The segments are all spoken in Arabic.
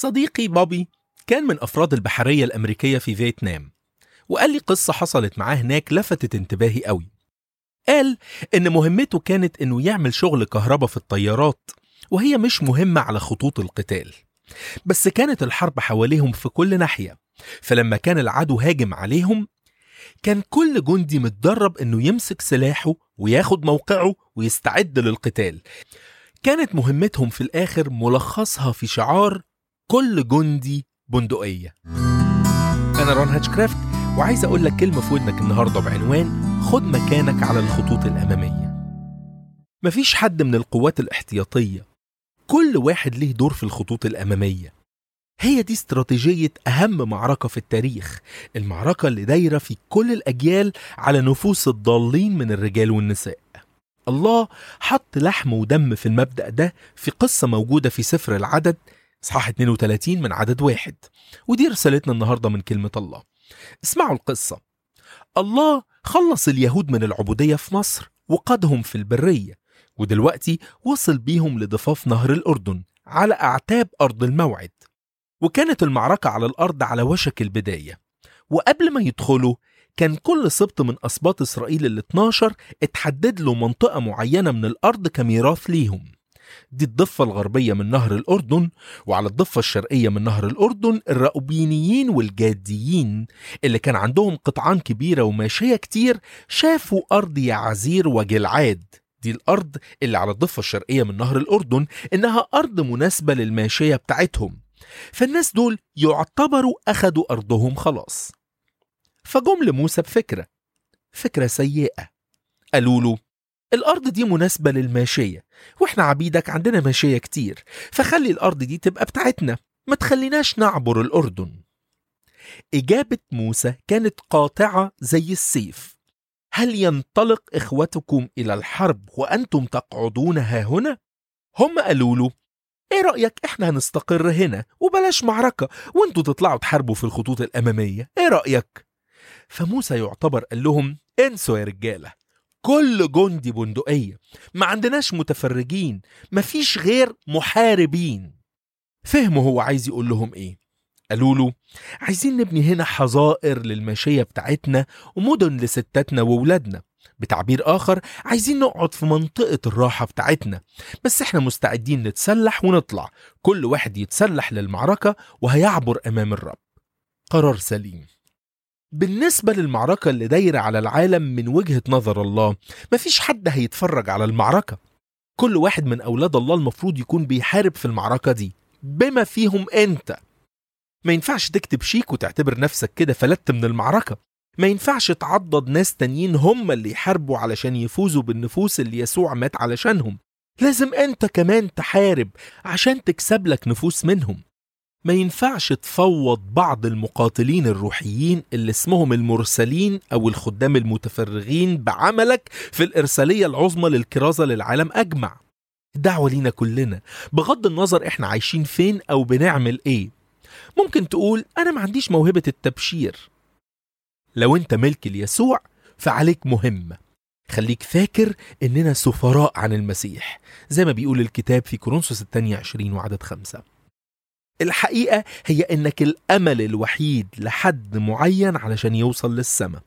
صديقي بوبي كان من أفراد البحرية الأمريكية في فيتنام، وقال لي قصة حصلت معاه هناك لفتت انتباهي قوي. قال إن مهمته كانت إنه يعمل شغل كهرباء في الطيارات، وهي مش مهمة على خطوط القتال، بس كانت الحرب حواليهم في كل ناحية. فلما كان العدو هاجم عليهم كان كل جندي متدرب إنه يمسك سلاحه وياخد موقعه ويستعد للقتال. كانت مهمتهم في الآخر ملخصها في شعار كل جندي بندقية. أنا رون هاتشكرافت، وعايز أقول لك كلمة في ودنك النهاردة بعنوان خد مكانك على الخطوط الأمامية. مفيش حد من القوات الاحتياطية، كل واحد ليه دور في الخطوط الأمامية. هي دي استراتيجية أهم معركة في التاريخ، المعركة اللي دايرة في كل الأجيال على نفوس الضالين من الرجال والنساء. الله حط لحم ودم في المبدأ ده في قصة موجودة في سفر العدد إصحاح 32 من عدد 1، ودي رسالتنا النهاردة من كلمة الله. اسمعوا القصة. الله خلص اليهود من العبودية في مصر وقادهم في البرية، ودلوقتي وصل بيهم لضفاف نهر الأردن على أعتاب أرض الموعد، وكانت المعركة على الأرض على وشك البداية. وقبل ما يدخلوا كان كل سبط من أسباط إسرائيل 12 اتحدد له منطقة معينة من الأرض كميراث ليهم. دي الضفة الغربية من نهر الأردن، وعلى الضفة الشرقية من نهر الأردن الرأوبينيين والجاديين اللي كان عندهم قطعان كبيرة وماشية كتير شافوا أرض يعزير وجلعاد. دي الأرض اللي على الضفة الشرقية من نهر الأردن إنها أرض مناسبة للماشية بتاعتهم، فالناس دول يعتبروا أخدوا أرضهم خلاص. فجم لموسى فكرة سيئة. قالوا له الأرض دي مناسبة للماشية، وإحنا عبيدك عندنا ماشية كتير، فخلي الأرض دي تبقى بتاعتنا، ما تخليناش نعبر الأردن. إجابة موسى كانت قاطعة زي السيف. هل ينطلق إخوتكم إلى الحرب وأنتم تقعدون ها هنا؟ هم قالوا له إيه رأيك إحنا هنستقر هنا وبلاش معركة، وأنتوا تطلعوا تحاربوا في الخطوط الأمامية، إيه رأيك؟ فموسى يعتبر قال لهم انسوا يا رجالة، كل جندي بندقية، ما عندناش متفرجين، مفيش غير محاربين. فهموا هو عايز يقول لهم ايه. قالوا له عايزين نبني هنا حظائر للماشية بتاعتنا ومدن لستاتنا وولادنا، بتعبير آخر عايزين نقعد في منطقة الراحة بتاعتنا، بس احنا مستعدين نتسلح ونطلع، كل واحد يتسلح للمعركة وهيعبر أمام الرب. قرار سليم. بالنسبة للمعركة اللي دايرة على العالم من وجهة نظر الله، مفيش حد هيتفرج على المعركة. كل واحد من أولاد الله المفروض يكون بيحارب في المعركة دي، بما فيهم أنت. ما ينفعش تكتب شيك وتعتبر نفسك كده فلت من المعركة. ما ينفعش تعضد ناس تانيين هم اللي يحاربوا علشان يفوزوا بالنفوس اللي يسوع مات علشانهم. لازم أنت كمان تحارب عشان تكسب لك نفوس منهم. ما ينفعش تفوض بعض المقاتلين الروحيين اللي اسمهم المرسلين أو الخدام المتفرغين بعملك في الإرسالية العظمى للكرازة للعالم أجمع. الدعوة لينا كلنا بغض النظر إحنا عايشين فين أو بنعمل إيه. ممكن تقول أنا ما عنديش موهبة التبشير. لو أنت ملك ليسوع فعليك مهمة. خليك فاكر إننا سفراء عن المسيح زي ما بيقول الكتاب في كورنثوس الثانية 20 وعدد 5. الحقيقة هي إنك الأمل الوحيد لحد معين علشان يوصل للسماء،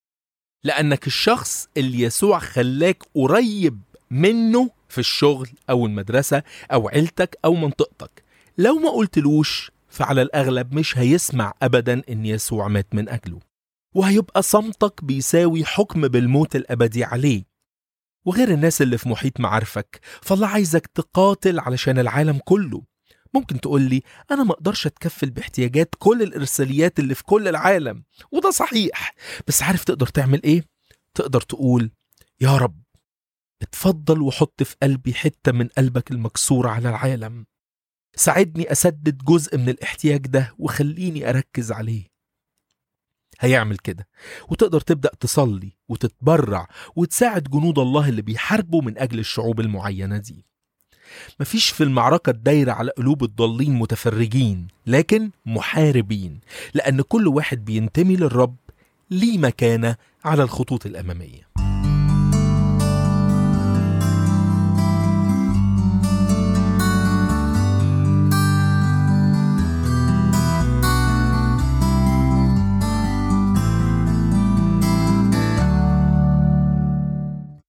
لأنك الشخص اللي يسوع خلاك قريب منه في الشغل أو المدرسة أو عيلتك أو منطقتك. لو ما قلتلوش فعلى الأغلب مش هيسمع أبدا إن يسوع مات من أجله، وهيبقى صمتك بيساوي حكم بالموت الأبدي عليه. وغير الناس اللي في محيط معارفك، فالله عايزك تقاتل علشان العالم كله. ممكن تقول لي أنا ما أقدرش أتكفل باحتياجات كل الإرساليات اللي في كل العالم، وده صحيح، بس عارف تقدر تعمل إيه؟ تقدر تقول يا رب اتفضل وحط في قلبي حتة من قلبك المكسور على العالم، ساعدني أسدد جزء من الاحتياج ده وخليني أركز عليه. هيعمل كده، وتقدر تبدأ تصلي وتتبرع وتساعد جنود الله اللي بيحاربوا من أجل الشعوب المعينة دي. مفيش في المعركة الدايرة على قلوب الضالين متفرجين، لكن محاربين، لأن كل واحد بينتمي للرب ليه مكانة على الخطوط الأمامية.